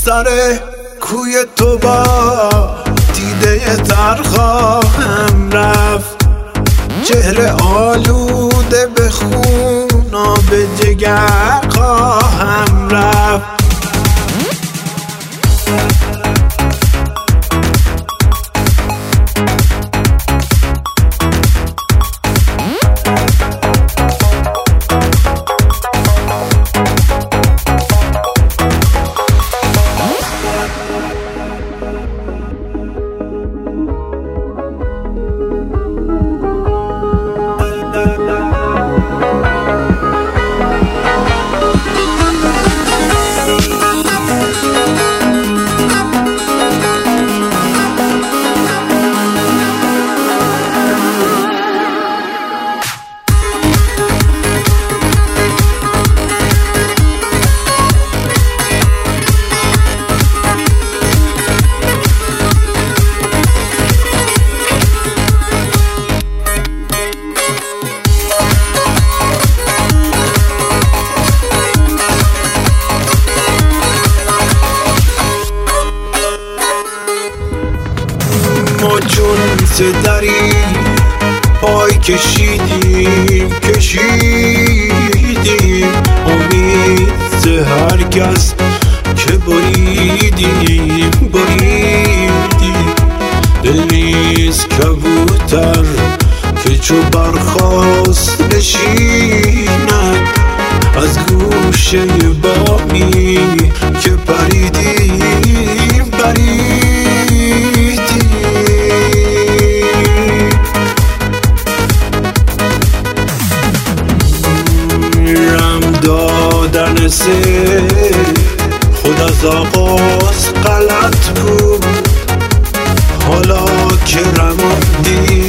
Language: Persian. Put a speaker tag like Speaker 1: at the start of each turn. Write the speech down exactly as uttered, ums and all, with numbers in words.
Speaker 1: سر کوی تو با دیده تر خواهم رفت، چهره آلوده به خون آب جگر خواهم رفت. ما چون سدری پای کشیدیم کشیدیم امید سه هر کس که بریدیم بریدیم. دل نیست کبوتر که چو برخاست بشیند از گوشه بامی که پریدیم پریدیم. دادن سه خود از آغاز غلط بود، حالا که رماندی